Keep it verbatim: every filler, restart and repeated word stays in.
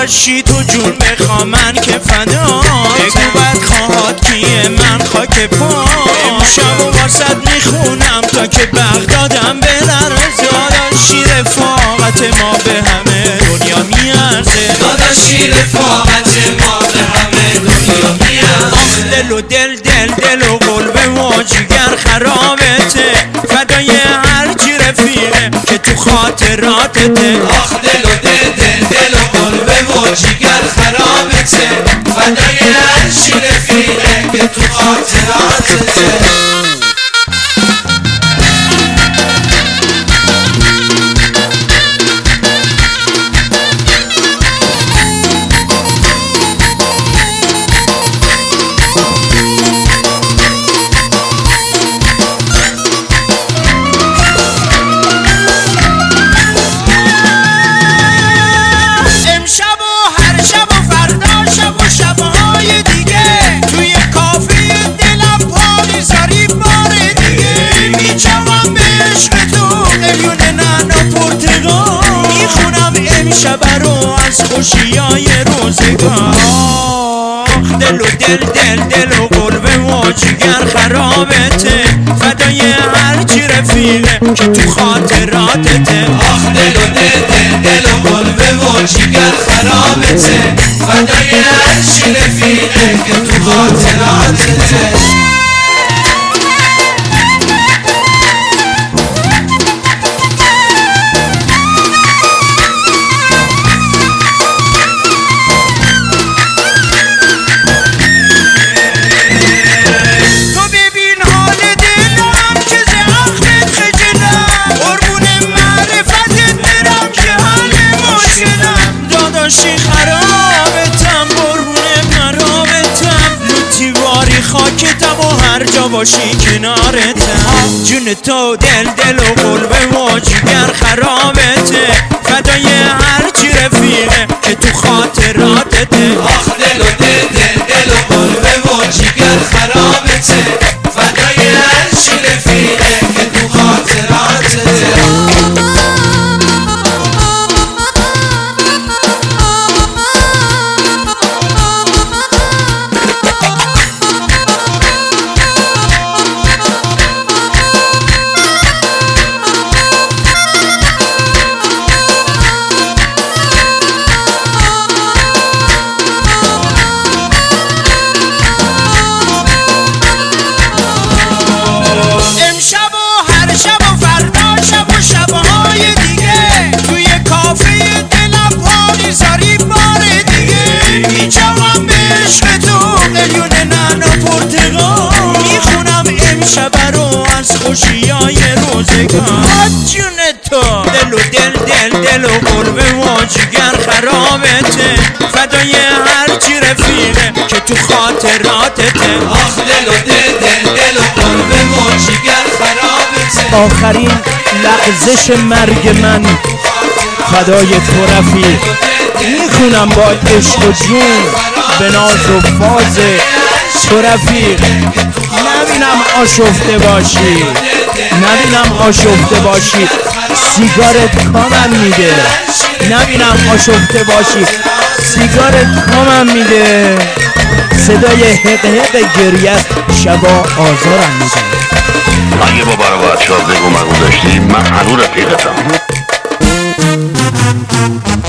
داداشی تو جون بخوام من که فدا بگو بد خواهد کیه من خاک پا امشب و واسد میخونم تا که بغدادم بلرزه داداشی رفاقت ما به همه دنیا میارزه داداشی رفاقت ما به همه دنیا میارزه آخ دل و دل دل دل و قلب و جگر خرابته فدای هرچی رفیقه که تو خاطراتته آخ دل و دل دل دل و قلب و جگر خرابته فدای هرچی رفیقه که تو خاطراتته شب رو از خوشیای روزگار آخ دل و دل دل دل و قلب و جگر خرابته فدای هرچی رفیقه که تو خاطراتته آخ دل و دل دل دل و قلب و جگر خرابته فدای هرچی رفیقه که تو خاطراتته داداشی خرابتم قربون مرابتم لوتی واری خاکتم و هر جا باشی کنارتم جون تو دل دل و قلب و جگر خرابته فدای هرچی رفیقه که تو خاطراتته آخ دل و دل دل دل و قلب و جگر خرابته فدای هرچی رفیقه که تو خاطراتته خوشیای روزگار جون تو دل و دل دل دل و قلب و جگر خرابته فدای هرچی رفیقه که تو خاطراتته آخ دل و دل دل دل و قلب و جگر خرابته آخرین لغزش مرگ من فدای تو رفیق میخونم با عشق و جون به ناز و فاز تو رفیق نبینم آشفته باشی نبینم آشفته باشی سیگارت کامم میده نبینم آشفته باشی سیگارت کامم میده صدای حق حق گریت شبا آزارم میده اگه با برای بچه ها بگو مگو داشتی من هنو رفیقتم